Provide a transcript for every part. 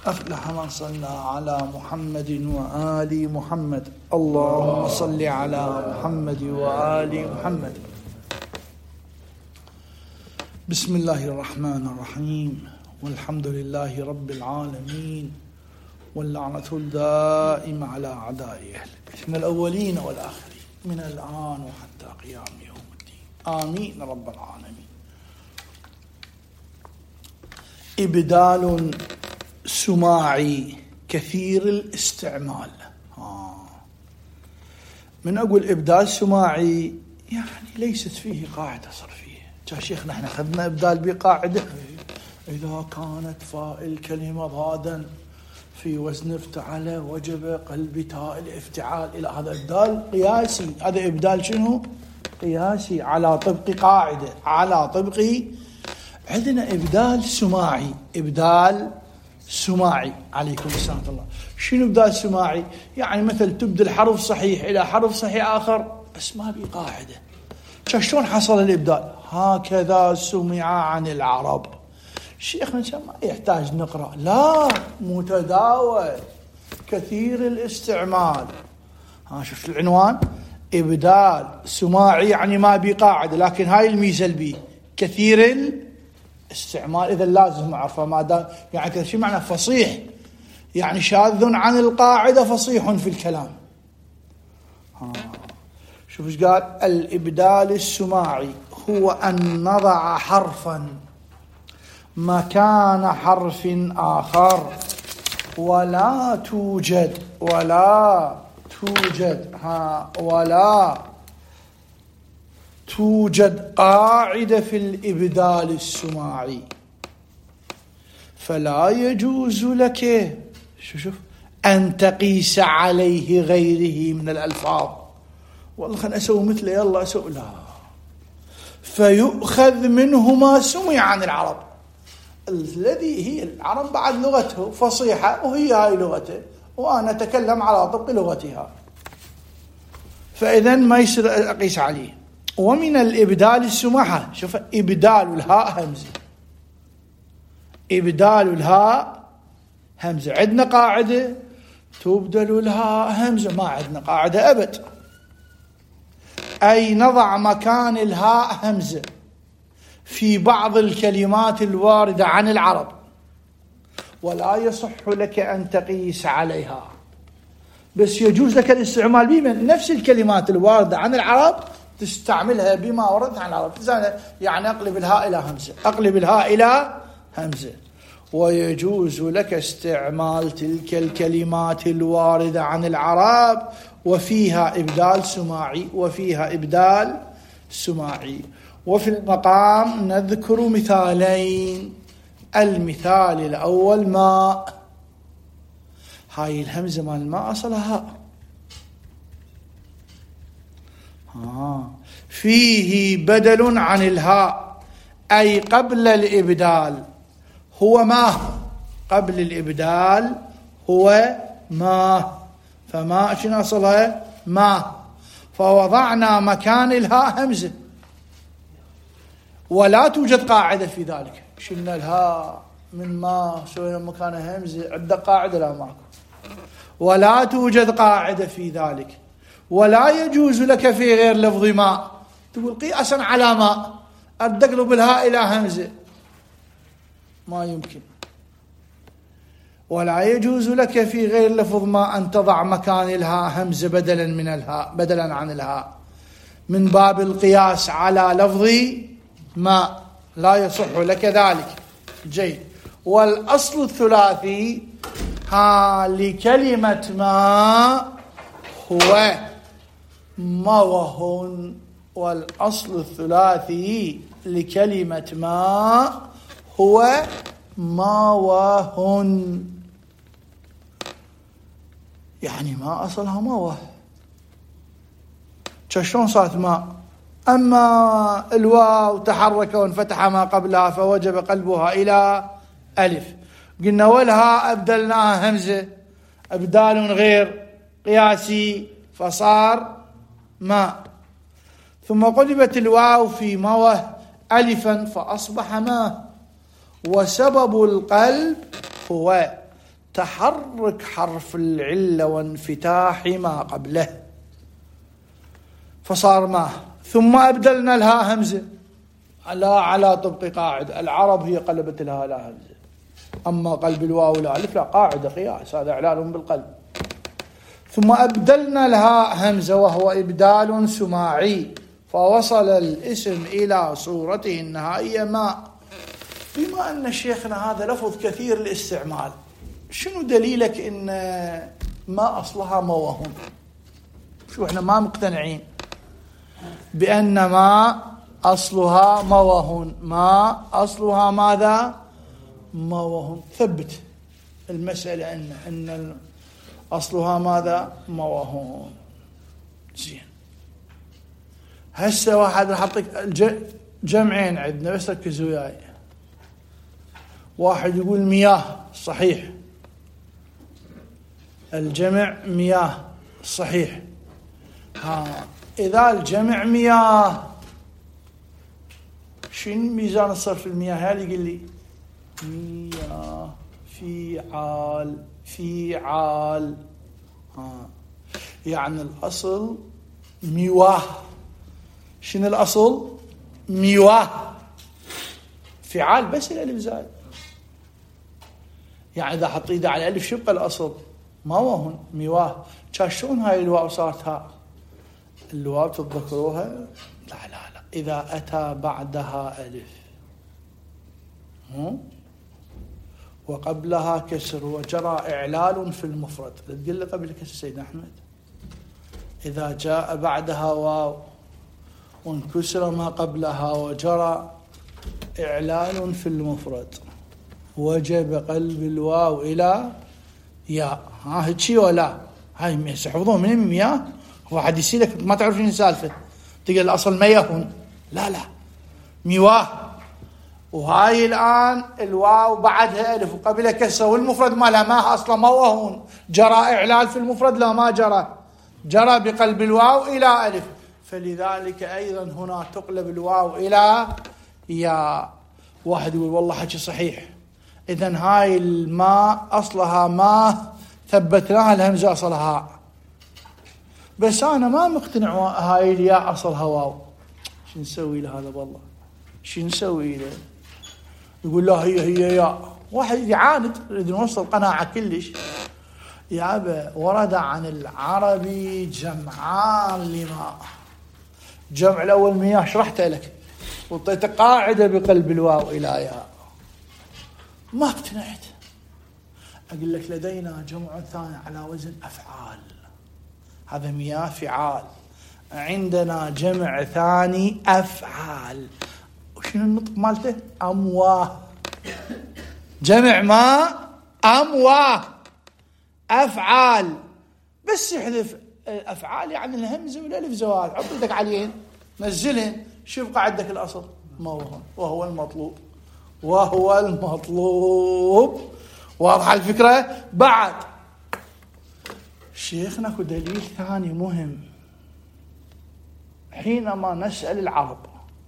أفلح من صلى على محمد وآل محمد. اللهم صل على محمد وآل محمد. بسم الله الرحمن الرحيم، والحمد لله رب العالمين، واللعنة الدائمة على أعدائه من الأولين والآخرين من الآن وحتى قيام يوم الدين، آمين رب العالمين. إبدال سماعي كثير الاستعمال. من أقول إبدال سماعي يعني ليست فيه قاعدة صرفية. يا شيخ نحن أخذنا إبدال بقاعدة إذا كانت فاء الكلمة ضادا في وزن افتعل وجب قلب تاء الافتعال إلى هذا إبدال قياسي. هذا إبدال شنو؟ قياسي على طبق قاعدة، على طبق. عندنا إبدال سماعي. إبدال سماعي عليكم السلام الله. شنو إبدال سماعي؟ يعني مثل تبدل حرف صحيح إلى حرف صحيح آخر بس ما بقاعدة. شلون حصل الإبدال؟ هكذا سمع عن العرب. شيخنا ما يحتاج نقرأ، لا، متداول كثير الاستعمال. شوف العنوان، إبدال سماعي يعني ما بقاعدة، لكن هاي الميزة البي كثير الاستعمال. إذا لازم أعرفه ما دام يعني كذا. شو معنى فصيح؟ يعني شاذ عن القاعدة، فصيح في الكلام. شوف ايش قال؟ الإبدال السماعي هو أن نضع حرفا مكان حرف آخر ولا توجد قاعدة في الإبدال السماعي، فلا يجوز لك شوف أن تقيس عليه غيره من الألفاظ. والله خلنا أسوي مثله، يلا أسوي، لا، فيؤخذ منه ما سمع عن العرب، الذي هي العرب بعد لغته فصيحة وهي هاي لغته وأنا أتكلم على طبق لغتها، فإذا ما يصير أقيس عليه. ومن الإبدال السماحة، شوف إبدال الهاء همزة، إبدال الهاء همزة. عندنا قاعدة تبدل الهاء همزة؟ ما عندنا قاعدة أبد. أي نضع مكان الهاء همزة في بعض الكلمات الواردة عن العرب، ولا يصح لك أن تقيس عليها، بس يجوز لك الاستعمال بما نفس الكلمات الواردة عن العرب تستعملها بما وردت عن العرب. يعني أقلب الهاء إلى همزة، أقلب الهاء إلى همزة. ويجوز لك استعمال تلك الكلمات الواردة عن العرب وفيها إبدال سماعي، وفيها إبدال سماعي. وفي المقام نذكر مثالين. المثال الأول ماء، هاي الهمزة مال الماء أصلها فيه بدل عن الهاء، أي قبل الإبدال هو ماء، قبل الإبدال هو ماء، فماء شنو أصلها؟ ماء، فوضعنا مكان الهاء همزة، ولا توجد قاعدة في ذلك. شلنا الهاء من ماء سوينا مكانها همزة، عندك قاعدة؟ لا، ماكو، ولا توجد قاعدة في ذلك. ولا يجوز لك في غير لفظ ماء تقول قياسا على ماء أدقلب الهاء إلى همزة، ما يمكن. ولا يجوز لك في غير لفظ ما أن تضع مكان الهاء همزة بدلا من الهاء، بدلا عن الهاء، من باب القياس على لفظ ما، لا يصح لك ذلك. جيد. والأصل الثلاثي لكلمة ما هو موه. والأصل الثلاثي لكلمة ما هو موه، يعني ما أصلها موه. شلون صارت ما؟ أما الواو تحرك وانفتح ما قبلها فوجب قلبها إلى ألف. قلنا والها أبدلناها همزة، أبدال غير قياسي فصار ما، ثم قلبت الواو في موه ألفا فأصبح ما. وسبب القلب هو تحرك حرف العلة وانفتاح ما قبله فصار ما، ثم أبدلنا الهاء همزة على طبق قاعدة. العرب هي قلبت الهاء لا همزة، أما قلب الواو والألف لا، قاعدة قياس، هذا إعلال بالقلب. ثم أبدلنا الهاء همزة وهو إبدال سماعي، فوصل الاسم إلى صورته النهائية ما. بما أن شيخنا هذا لفظ كثير الاستعمال، شنو دليلك إن ما أصلها موهن؟ شو إحنا ما مقتنعين بأن ما أصلها موهن، ما أصلها ماذا؟ موهن. ثبت المسألة أن أصلها ماذا؟ موهن. زين، هسه واحد راح أعطيك جمعين عندنا بس ركزوا وياي. واحد يقول مياه، صحيح، الجمع مياه صحيح. إذا الجمع مياه شنو ميزان الصرف المياه؟ هذا يقول لي مياه فيعال، فيعال. يعني الأصل ميواه. شنو الأصل؟ ميواه. فعال بس الألف زائد، يعني إذا حط إيده على الألف شبقى الأصل موهن ميواه. شلون هاي الواو صارت هاء؟ الواو تتذكروها؟ لا لا لا، إذا أتى بعدها ألف وقبلها كسر وجرى إعلال في المفرد، لا تقول لي قبل كسر سيدنا أحمد. إذا جاء بعدها واو وانكسر ما قبلها وجرى إعلال في المفرد وجب قلب الواو إلى ياء. هيك ولا هاي يحفظون من مياه؟ واحد يسيلك ما تعرفين السالفة تقول الأصل ميهن، لا لا ميواه. وهاي الآن الواو بعدها ألف وقبلها كسر والمفرد مالها ما أصلا موهن، جرى إعلال في المفرد؟ لا ما جرى بقلب الواو إلى ألف. فلذلك أيضا هنا تقلب الواو إلى ياء. واحد يقول والله حكي صحيح، إذن هاي الماء أصلها ما، ثبتناها الهمزة أصلها، بس أنا ما مقتنع هاي الياء أصلها واو. شو نسوي له هذا؟ والله شو نسوي له؟ يقول لا هي ياء. واحد يعاند، يريد نوصل قناعة كلش. يا أبا ورد عن العربي جمعان لماء. جمع الأول مياه شرحته لك وطيت قاعدة بقلب الواو إلى ياء، ما اقتنعت. أقول لك لدينا جمع ثاني على وزن أفعال، هذا مياه فعال. عندنا جمع ثاني أفعال، وشنو النطق مالته؟ أمواه. جمع ما أمواه أفعال، بس يحذف أفعال يعني الهمزة والألف زوال، حط يدك عليهن نزلهن، شوف يبقى عندك الأصل موهن، وهو المطلوب، وهو المطلوب. واضحة الفكرة؟ بعد شيخنا اكو دليل ثاني مهم. حينما نسأل العرب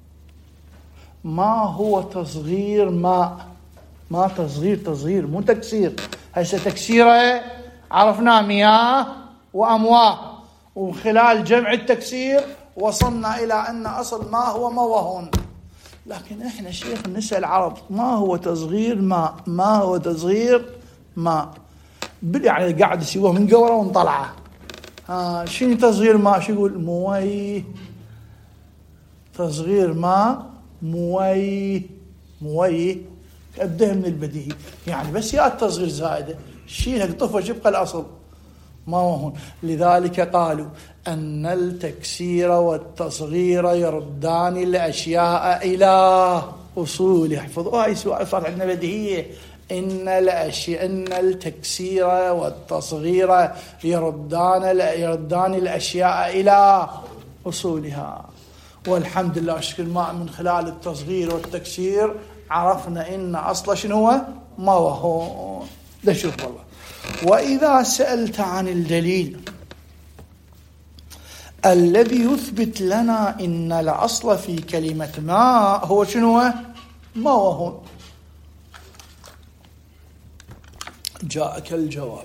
ما هو تصغير ماء، ما تصغير مو تكسير، هسه تكسيره عرفنا مياه وأمواه، وخلال جمع التكسير وصلنا إلى أن أصل ما هو موهن. لكن إحنا شيخ نسأل العرب ما هو تصغير ماء، ما هو تصغير ماء، يعني قاعد يسووه من قوره ونطلعه. شنو تصغير ماء؟ شو يقول؟ مويه. تصغير ماء مويه أبدأ من البديهي، يعني بس يا التصغير زائدة شيلها قطفة يبقى الأصل ما هون. لذلك قالوا أن التكسير والتصغير يردان الأشياء إلى أصول. يحفظوها أي سؤال صار عندنا بديهية. إن التكسير والتصغير يردان الأشياء إلى أصولها. والحمد لله شكر ما من خلال التصغير والتكسير عرفنا إن أصل شنو هو؟ ما هو. ده شوف والله. وإذا سألت عن الدليل الذي يثبت لنا إن الأصل في كلمة ما هو شنو؟ ما هو. جاءك الجواب.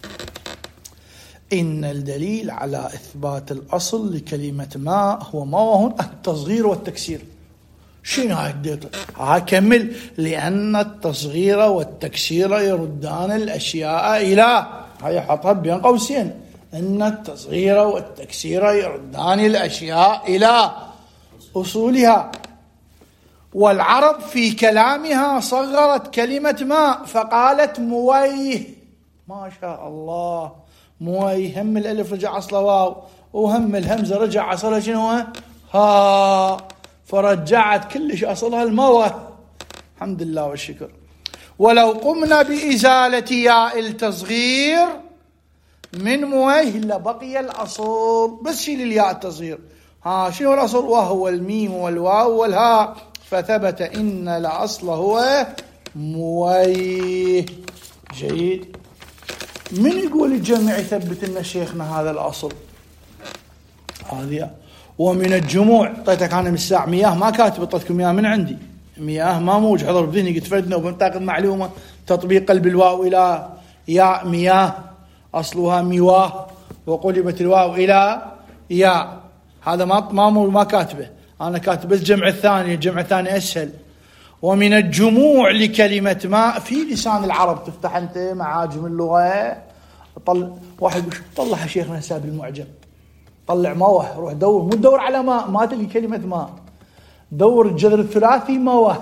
إن الدليل على إثبات الأصل لكلمة ما هو ما وهن التصغير والتكسير. شنو هاي الدليل؟ كمل. لأن التصغير والتكسير يردان الأشياء إلى، هاي حطها بين قوسين، أن التصغير والتكسير يردان الأشياء إلى أصولها. والعرب في كلامها صغرت كلمة ما فقالت مويه. ما شاء الله، مويه، هم الألف رجع أصله واو، وهم الهمزة رجع أصلها شنو؟ ها، فرجعت كلش أصلها الموه. الحمد لله والشكر. ولو قمنا بإزالة ياء التصغير من مويه لبقي الأصل، بس شيل الياء التصغير. شنو الأصل؟ وهو الميم والواو والهاء، فثبت إن الأصل هو مويه. جيد. من يقول الجمع يثبت لنا شيخنا هذا الأصل؟ هذه. ومن الجموع، طيتك أنا من الساعة مياه ما كاتب، طيتكم مياه من عندي، مياه ما موجود حضر بذهني، قد فردنا وبنتاخذ معلومة تطبيق قلب الواو إلى ياء مياه أصلها ميواه، وقلبت الواو إلى ياء. هذا ما كاتبه أنا، كاتب بس الجمع الثاني. الجمع الثاني أسهل. ومن الجموع لكلمة ما في لسان العرب، تفتح أنت معاجم اللغة، واحد طلع يا شيخنا حساب المعجم، طلع موه، روح دور، مو تدور على ما تلقي كلمة ما، دور الجذر الثلاثي موه.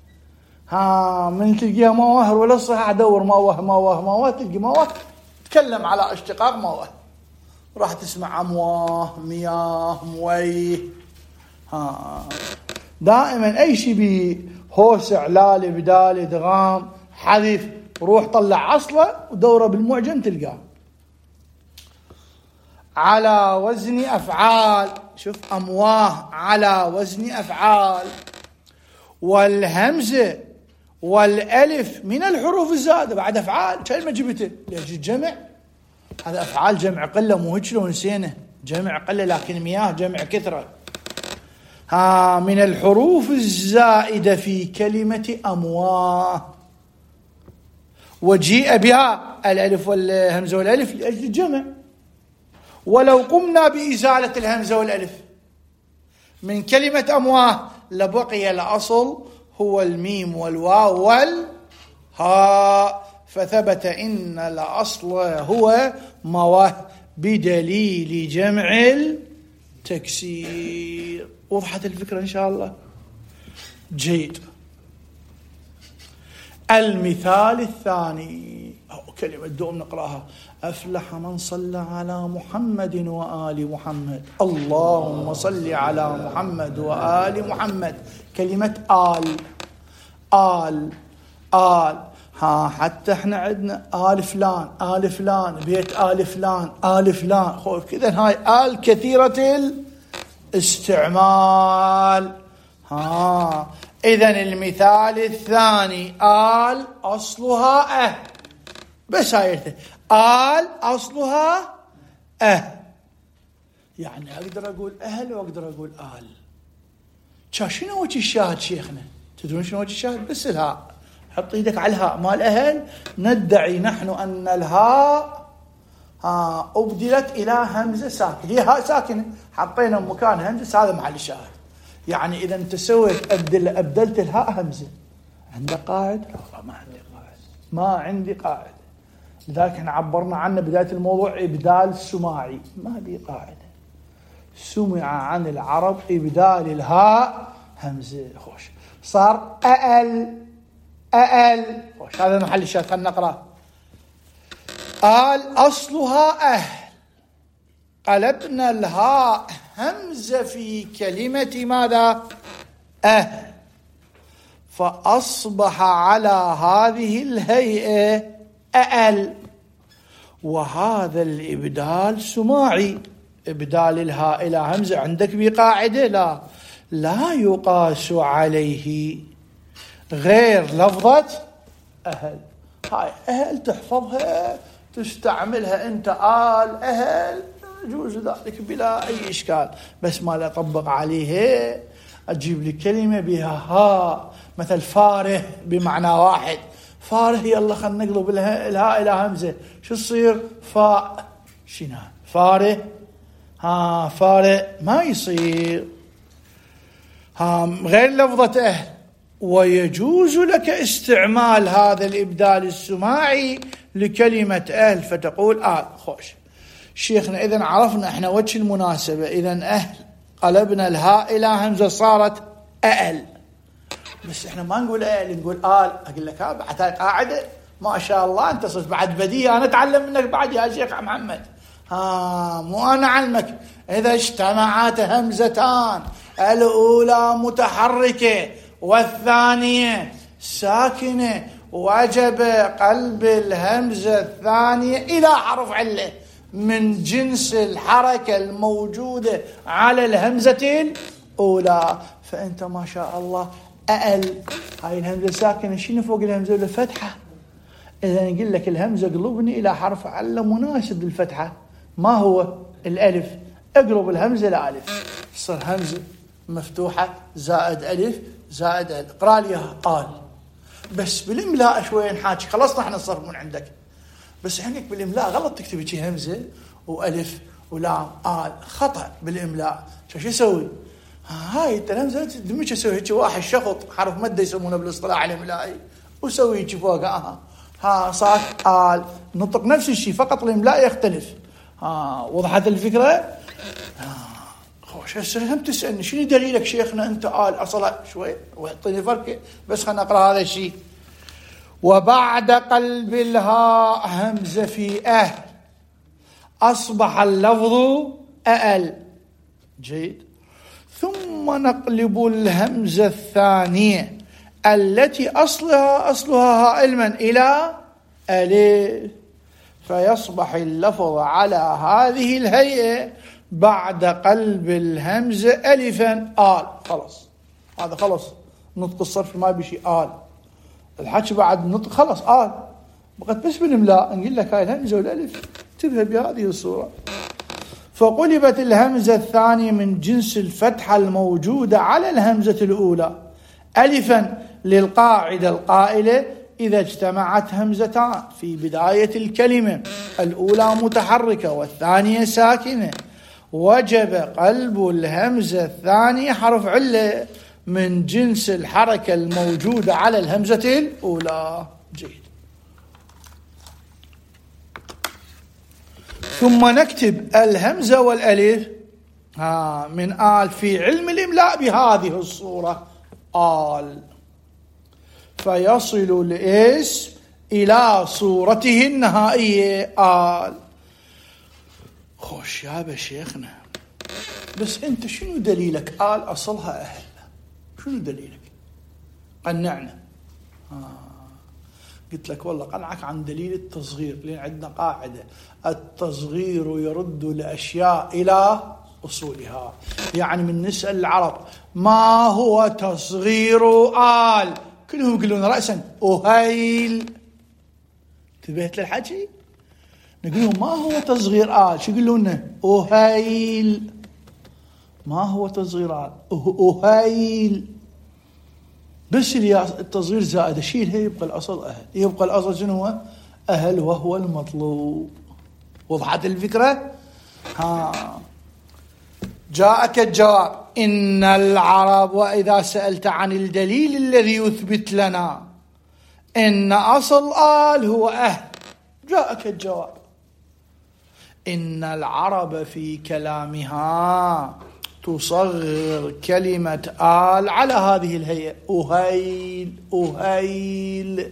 من تلقيها موه ولا صح، دور موه تلقي موه، تكلم على اشتقاق موه، راح تسمع امواه، مياه، مويه. دائما اي شيء بهوس، اعلال، بدال، ادغام، حذف، روح طلع اصله ودوره بالمعجم تلقاه. على وزن افعال، شوف امواه على وزن افعال. والهمزه والالف من الحروف الزائده بعد افعال. كلمه جبته ليش الجمع؟ هذا افعال جمع قله، مو هيك لو نسينا، جمع قله، لكن مياه جمع كثره. من الحروف الزائده في كلمه امواه، وجيء بها الالف والهمزه والالف لاجل الجمع. ولو قمنا بإزالة الهمزة والألف من كلمة أمواه لبقي الأصل هو الميم والواو والهاء، فثبت إن الأصل هو مواه بدليل جمع التكسير. وضحت الفكرة إن شاء الله؟ جيد. المثال الثاني، كلمة دوم نقرأها. أفلح من صلى على محمد وآل محمد. اللهم صل على محمد وآل محمد. كلمة آل حتى احنا عندنا آل فلان بيت آل فلان خوف كذا. هاي آل كثيرة الاستعمال. إذن المثال الثاني آل أصلها بس هاي آل أصلها يعني أقدر أقول أهل وأقدر أقول آل. شنو وجه الشاهد شيخنا؟ تدرون شنو وجه الشاهد؟ بس الهاء، حط ايدك على الهاء مال أهل. ندعي نحن أن الهاء أبدلت إلى همزة ساكنة، هي هاء ساكنة حطينا مكان همزة، هذا محل الشاهد. يعني إذا أنت سويت أبدلت الهاء همزة، عندك قاعد؟ لا ما عندي قاعد، ما عندي قاعد. لذلك احنا عبرنا عنه بداية الموضوع إبدال سماعي، ما لي قاعدة. سمع عن العرب إبدال الهاء همزة. خوش صار أأل خوش. هذا محل الشاهد، خلنا نقرأ. آل أصلها أهل، قلبنا الهاء همزة في كلمة ماذا؟ أهل، فأصبح على هذه الهيئة أأل. وهذا الإبدال سماعي، إبدال الهاء إلى همزة. عندك بقاعدة لا يقاس عليه غير لفظة أهل. هاي أهل تحفظها تستعملها أنت، آل أهل يجوز ذلك بلا أي إشكال، بس ما لا أطبق عليه أجيب لي كلمة بها هاء، مثل فاره بمعنى واحد، فاره يلا خلنا نقلب الهاء إلى همزة، شو تصير؟ فاء. شنو فاره؟ فاره ما يصير. غير لفظة أهل. ويجوز لك استعمال هذا الإبدال السماعي لكلمة أهل فتقول خوش شيخنا، إذن عرفنا إحنا وجه المناسبة. إذن أهل قلبنا الهاء إلى همزة صارت أأل، بس إحنا ما نقول أأل، نقول آل. أقول لك بعد هاي قاعدة ما شاء الله أنت صرت بعد بديهة، أنا أتعلم منك بعد يا شيخ محمد. مو أنا علمك. إذا اجتمعت همزتان الأولى متحركة والثانية ساكنة وجب قلب الهمزة الثانية إلى حرف علة من جنس الحركة الموجودة على الهمزة الأولى. فأنت ما شاء الله أأل، هاي الهمزة ساكنة، شنو فوق الهمزة الفتحة. إذا نقول لك الهمزة قلبني إلى حرف علة مناسب للفتحة، ما هو؟ الألف. اقلب الهمزة لألف، تصير همزة مفتوحة زائد ألف زائد ألف. اقرأ لي قال. بس بالإملاء شوية نحاكي، خلصنا احنا الصرف من عندك، بس عندك بالإملاء غلط تكتب شي همزة وألف ولام آل، خطأ بالإملاء. شو يسوي؟ هاي الهمزة دمج يسوي هيك واحد شخط حرف مادة يسمونه بالاصطلاح الإملائي، وسوي هيك فوق صار آل. نطق نفس الشيء فقط الإملاء يختلف. وضحت الفكرة؟ خوش هسه هم تسألني شنو دليلك شيخنا أنت أصلا شوي واعطيني فرق، بس خلنا نقرأ هذا الشيء. وبعد قلب الهاء همزة في أهل أصبح اللفظ أأل. جيد. ثم نقلب الهمزة الثانية التي أصلها هاء علما إلى ألف، فيصبح اللفظ على هذه الهيئة بعد قلب الهمزة ألفا آل. خلص هذا خلص نطق الصرف ما بشي آل، الحكي بعد نطق خلص آل، بقت بس بالإملاء نقول لك هاي الهمزة والألف تذهب بهذه الصورة. فقلبت الهمزة الثانية من جنس الفتحة الموجودة على الهمزة الأولى ألفا للقاعدة القائلة إذا اجتمعت همزتان في بداية الكلمة الأولى متحركة والثانية ساكنة وجب قلب الهمزة الثانية حرف علة من جنس الحركة الموجودة على الهمزة الأولى. جيد. ثم نكتب الهمزة والألف من آل في علم الإملاء بهذه الصورة آل، فيصل الاسم إلى صورته النهائية آل. خوش يا شيخنا، بس أنت شنو دليلك آل أصلها أهل؟ شنو دليلك؟ قنعنا. قلت لك والله قنعك عن دليل التصغير، لأن عندنا قاعدة التصغير يرد الأشياء إلى أصولها. يعني من نسأل العرب ما هو تصغير آل، كلهم يقولون رأسا أهيل. انتبهت للحكي؟ نقولون ما هو تصغير آل، شو يقولون؟ أهيل. ما هو تصغير آل؟ أهيل. بس التصغير زائد شيلها يبقى الأصل أهل، يبقى الأصل شنو هو؟ أهل وهو المطلوب. وضحت الفكرة؟ جاءك الجواب إن العرب. وإذا سألت عن الدليل الذي يثبت لنا إن أصل آل هو أهل، جاءك الجواب إن العرب في كلامها تصغر كلمة آل على هذه الهيئة أهيل أهيل.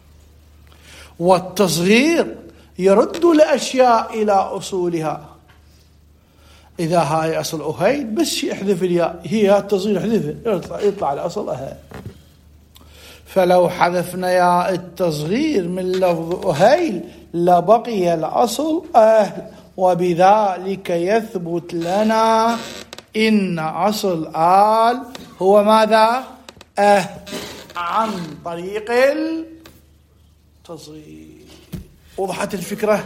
والتصغير يرد الأشياء إلى أصولها. إذا هاي أصل أهيل بس يحذف الياء، هي التصغير يحذفها يطلع الأصل أهل. فلو حذفنا ياء التصغير من لفظ أهيل لبقي الأصل أهل، وبذلك يثبت لنا إن أصل آل هو ماذا؟ أهل عن طريق التصغير. وضحت الفكرة؟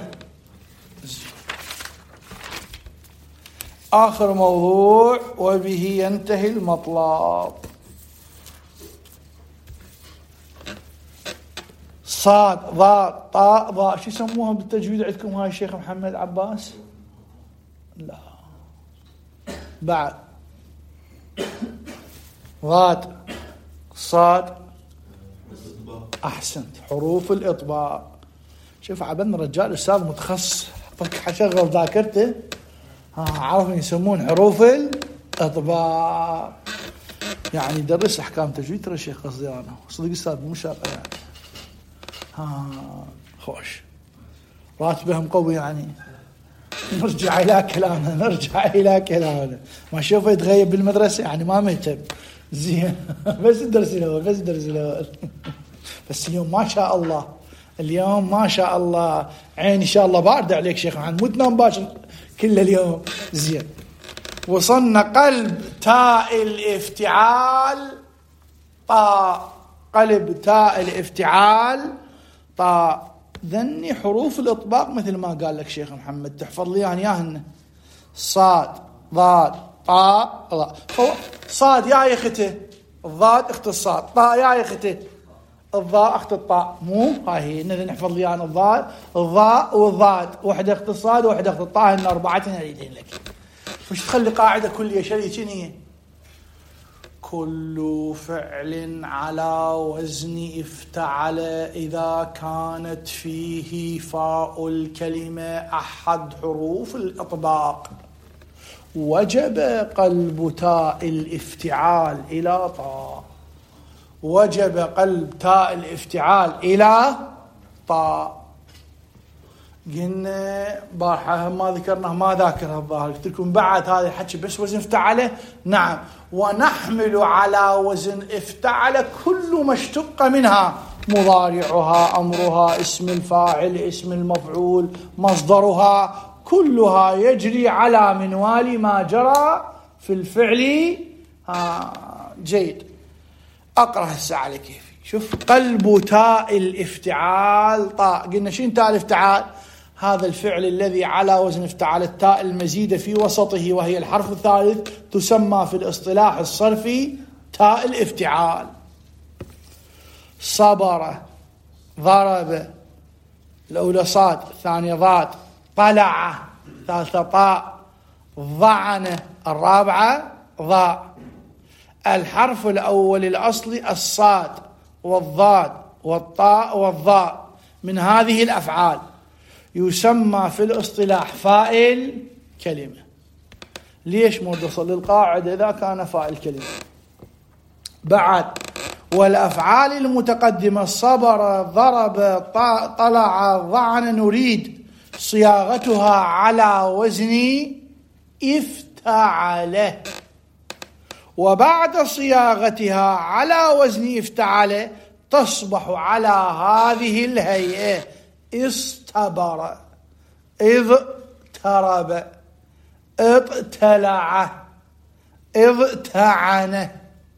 آخر موضوع وبه ينتهي المطلب. صاد ضاد طاء ضاء، شو يسموها بالتجويد عندكم هاي الشيخ محمد عباس؟ لا بعد ضاد صاد، احسنت، حروف الاطباق. شوف عبدنا رجال استاذ متخصص، حشغل ذاكرته، عرفوا يسمون حروف الاطباق، يعني يدرس احكام تجويد. ترى الشيخ قصدي انا صدق استاذ مو شاطر يعني. خوش راتبهم قوي يعني. نرجع الى كلامنا. ما شوفه يتغيب بالمدرسه يعني ما مهتم زين. بس الدرس الاول بس اليوم ما شاء الله، اليوم ما شاء الله عين ان شاء الله بارده عليك شيخ محمد، مو تنام باشر كل اليوم. زين وصلنا قلب تاء الافتعال طاء، قلب تاء الافتعال طاء. ذني حروف الاطباق مثل ما قال لك شيخ محمد، تحفظ لي اياهن. صاد ضاد طاء ضاء. صاد يا اخته، الضاد اخت الصاد، طاء يا اخته، الضاء اخت الطاء. مو هاي هي إذا نحفظ لي انا الضاء والضاد، واحده اخت الصاد وواحده اخت الطاء، هن اربعتين اريدين لك. وش تخلي قاعده كليه شنو؟ كل فعل على وزن افتعل إذا كانت فيه فاء الكلمة أحد حروف الإطباق وجب قلب تاء الافتعال إلى طاء. وجب قلب تاء الافتعال إلى طاء. قلنا بارحة ما ذكرناه، ما ذاكرها الظاهر، قلت لكم بعد هذا الحكي بس وزن افتعله. نعم، ونحمل على وزن افتعل كل ما اشتق منها، مضارعها، أمرها، اسم الفاعل، اسم المفعول، مصدرها، كلها يجري على منوال ما جرى في الفعل. جيد. أقرأ هسه على كيفي. شوف قلب تاء الافتعال طاء. قلنا شين تاء الافتعال؟ هذا الفعل الذي على وزن افتعال التاء المزيدة في وسطه وهي الحرف الثالث تسمى في الاصطلاح الصرفي تاء الافتعال. صبر، ضرب، الأولى صاد، الثانية ضاد، طلع، ثالثة طاء، ضعن، الرابعة ضاء. الحرف الأول الأصلي الصاد والضاد والطاء والضاء من هذه الأفعال يسمى في الاصطلاح فاعل كلمة. ليش موصل للقاعدة إذا كان فاعل كلمة؟ بعد والأفعال المتقدمة صبر، ضرب، طلع، ضعن نريد صياغتها على وزن افتعل، وبعد صياغتها على وزن افتعل تصبح على هذه الهيئة: استبر، اضطرب، اطلع، اضطعن.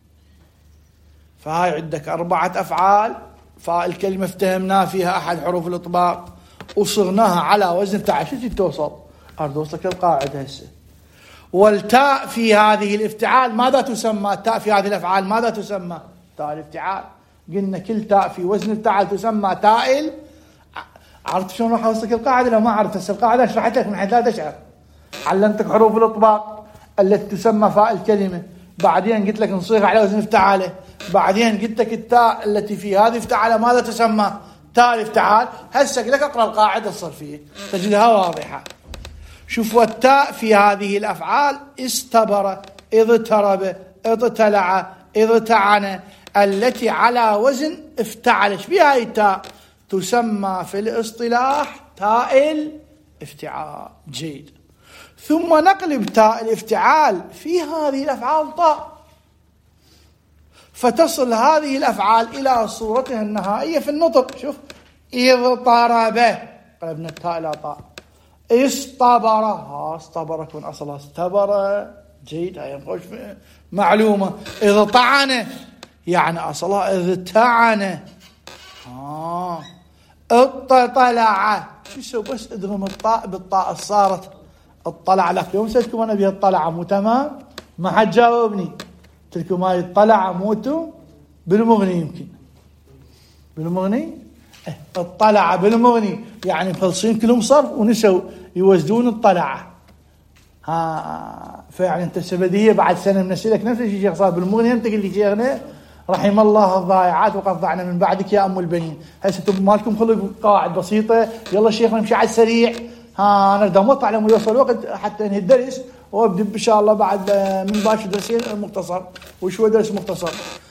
فهاي عندك 4 أفعال فالكلمة افتهمنا فيها أحد حروف الإطباق وصغناها على وزن افتعل. شو توصل؟ أريد أوصلك القاعدة هسه. والتاء في هذه الافتعال ماذا تسمى؟ التاء في هذه الأفعال ماذا تسمى؟ تاء الافتعال. قلنا كل تاء في وزن افتعال تسمى تاء. عرفت شلون راح اوصلك القاعده؟ لو ما عرفت هسه القاعده شرحت لك من حيث لا تشعر. علمتك حروف الاطباق التي تسمى فاء الكلمه، بعدين قلت لك نصيغ على وزن افتعاله، بعدين قلت لك التاء التي في هذه افتعاله ماذا تسمى؟ تاء الافتعال. هسه لك اقرا القاعده الصرفيه تجدها واضحه. شوف، والتاء في هذه الافعال استبر، اضطرب، اضطلع، اضطعن التي على وزن افتعل. ايش بها هاي التاء؟ تسمى في الاصطلاح تاء الافتعال. جيد. ثم نقلب تاء الافتعال في هذه الافعال طاء، فتصل هذه الافعال الى صورتها النهائيه في النطق. شوف، اضطرب قلبنا التاء الى طاء، استبر، استبر كون اصلها استبر. جيد، هاي نخش معلومه. اضطعن يعني اصلها اضطعن. اطلع، شو يسوي؟ بس ادغم الطاء بالطاء صارت اطلع لك. يوم سألتكم انا بها الطلع مو تمام؟ ما حد جاوبني. قلت لكم هاي الطلع موتو بالمغني، يمكن بالمغني الطلعة بالمغني يعني مخلصين كلهم صرف ونسوا يوزدون الطلعة. فيعني انت السبدية بعد سنة منسلك نفس الشيء شيخ صار بالمغني. انت قل لي شيخنا رحم الله الضائعات وقد ضعنا من بعدك يا ام البنين. هسه انتم مالكم خلق قواعد بسيطة، يلا شيخنا نمشي على السريع. انا بدي امط على ما يوصل الوقت حتى انهي الدرس وابدا ان شاء الله بعد من باشر درسين مختصر وشوي درس مختصر.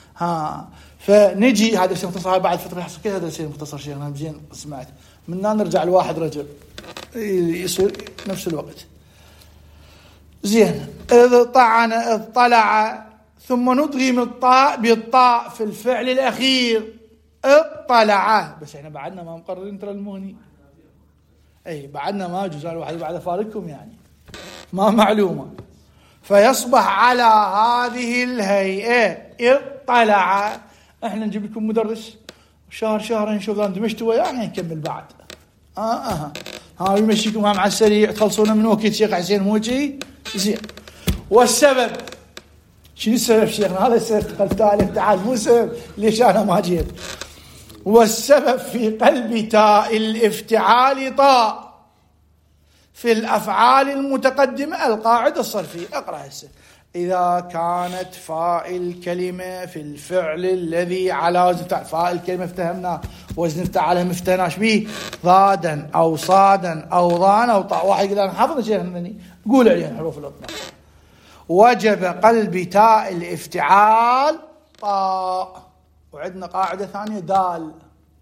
فنجي هذا الشيء مختصر بعد فتره يحصل كذا درسين مختصر شيخنا زين سمعت منا نرجع لواحد رجل يصير نفس الوقت زين. اذ طعن اذ طلع ثم ندغم الطاء بالطاء في الفعل الاخير اطلع. بس احنا بعدنا ما مقررين ترى المغني، اي بعدنا ما جزء الواحد بعد فارقكم يعني ما معلومه. فيصبح على هذه الهيئه اطلع. احنا نجيب لكم مدرس شهر شهرين نشوف اذا اندمجتوا وياه نكمل بعد. ها يمشيكم مع السريع تخلصون من وقت شيخ حسين موجي زين. والسبب شنو السبب شيخنا؟ هذا السبب قلت تعال مو سبب ليش انا ما جيت. والسبب في قلب تاء الافتعال طاء في الافعال المتقدمه القاعده الصرفيه. اقرا هسه. إذا كانت فاء الكلمة في الفعل الذي على وزن افتعال. فاء الكلمة افتهمنا وزن افتعال ما افتهناش به ضادا أو صادا أو ضان أو طاء. واحد يقول أنا حافظ شيء مني قول عليهم حروف الإطلاق. وجب قلب تاء الافتعال طاء. وعندنا قاعدة ثانية دال.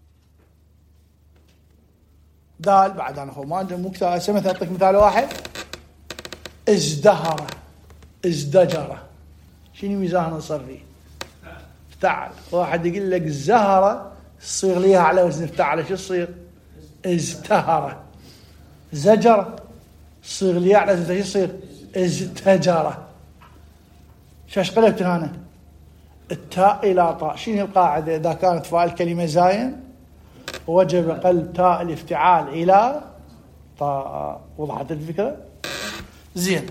دال بعد أنا ما عندي مو كتاب. مثلا أعطيك مثال واحد. ازدهر ازدجر. شنو ميزان الصرفي؟ افتعل. واحد يقول لك زهرة تصير ليها على وزن افتعل شو تصير؟ ازدهر. زجر تصير ليها على وزن شو تصير؟ ازدجر. شاش قلبت هنا؟ التاء إلى طاء. شنو القاعدة؟ إذا كانت فاء الكلمة زاين وجب قلب تاء الافتعال إلى طاء. وضحت الفكرة؟ زين.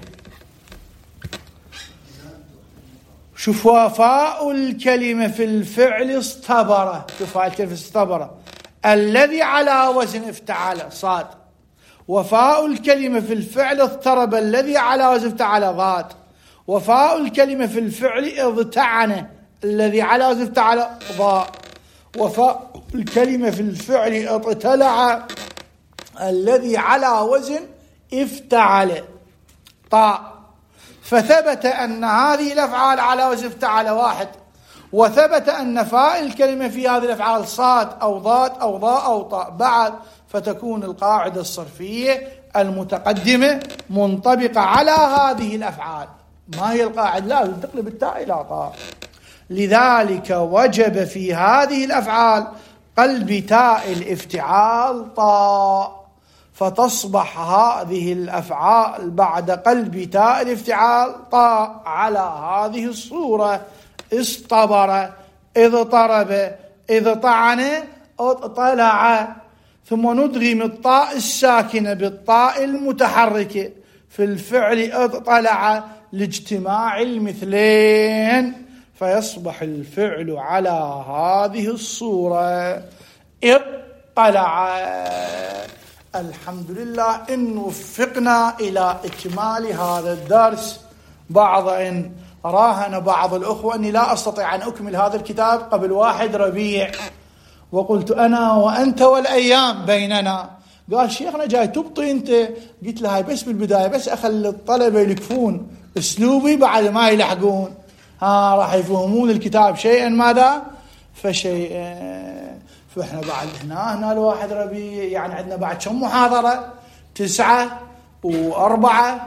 شوف وفاء الكلمة في الفعل اصطبر. شوف فاء الكلمة اصطبر الذي على وزن افتعل صاد. وفاء الكلمة في الفعل اضطرب الذي على وزن افتعل ضاد. وفاء الكلمة في الفعل اضطعن الذي على وزن افتعل ضاء. وفاء الكلمة في الفعل اطلع الذي على وزن افتعل طاء. فثبت أن هذه الأفعال على وزن افتعل واحد. وثبت أن فاء الكلمة في هذه الأفعال صاد أو ضاد أو ضاء أو طاء بعد. فتكون القاعدة الصرفية المتقدمة منطبقة على هذه الأفعال. ما هي القاعدة؟ لازم تقلب التاء إلى طاء. لذلك وجب في هذه الأفعال قلب تاء الافتعال طاء. فتصبح هذه الأفعال بعد قلب تاء الافتعال طاء على هذه الصورة: اصطبر، اضطرب، اضطعن، اطلع. ثم ندغم الطاء الساكنة بالطاء المتحركة في الفعل اطلع لاجتماع المثلين، فيصبح الفعل على هذه الصورة: اطلع. الحمد لله إن وفقنا إلى إكمال هذا الدرس بعد أن راهن بعض الأخوة أني لا أستطيع أن أكمل هذا الكتاب قبل 1 ربيع، وقلت أنا وأنت والأيام بيننا. قال شيخنا جاي تبطي أنت؟ قلت له هاي بس بالبداية، بس أخلي الطلبة يلكفون أسلوبي بعد ما يلحقون راح يفهمون الكتاب شيئا ماذا فشيئا. فإحنا بعد هنا 1 ربيع يعني عندنا بعد كم محاضرة؟ 9 و4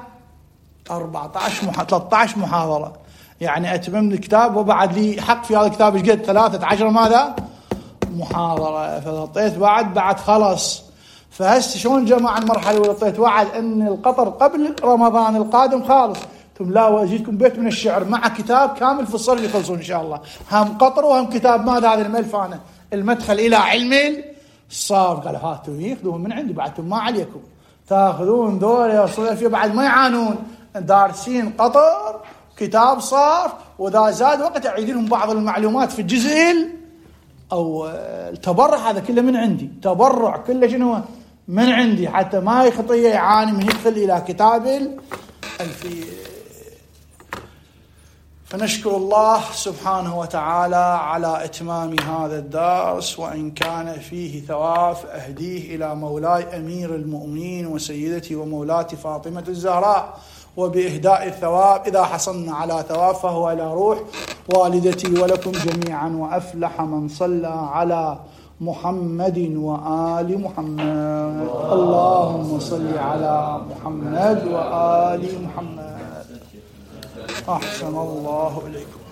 13 محاضرة، يعني أتممت الكتاب وبعد لي حق في هذا الكتاب ايش قد 13 ماذا محاضرة. فلطيت بعد خلص. فهسه شلون جماعة المرحلة ولطيت وعد أن القطر قبل رمضان القادم خالص. ثم لا واجيكم بيت من الشعر مع كتاب كامل في الصرف يخلصون إن شاء الله، هم قطر وهم كتاب ماذا هذا الملف أنا المدخل إلى علم الصرف. قال هاتوا ياخذون من عندي بعدكم ما عليكم تاخذون دول يوصلون فيه بعد ما يعانون دارسين قطر كتاب صرف، وإذا زاد وقت أعيد لهم بعض المعلومات في الجزء أو التبرع هذا كله من عندي، تبرع كله شنو من عندي، حتى ما يخطيه يعاني من يدخل إلى كتاب الألفية. فنشكر الله سبحانه وتعالى على إتمام هذا الدرس، وإن كان فيه ثواب أهديه إلى مولاي أمير المؤمنين وسيدتي ومولاتي فاطمة الزهراء، وبإهداء الثواب إذا حصلنا على ثواب فهو إلى روح والدتي ولكم جميعا. وأفلح من صلى على محمد وآل محمد. اللهم صل على محمد وآل محمد. أحسن الله إليكم.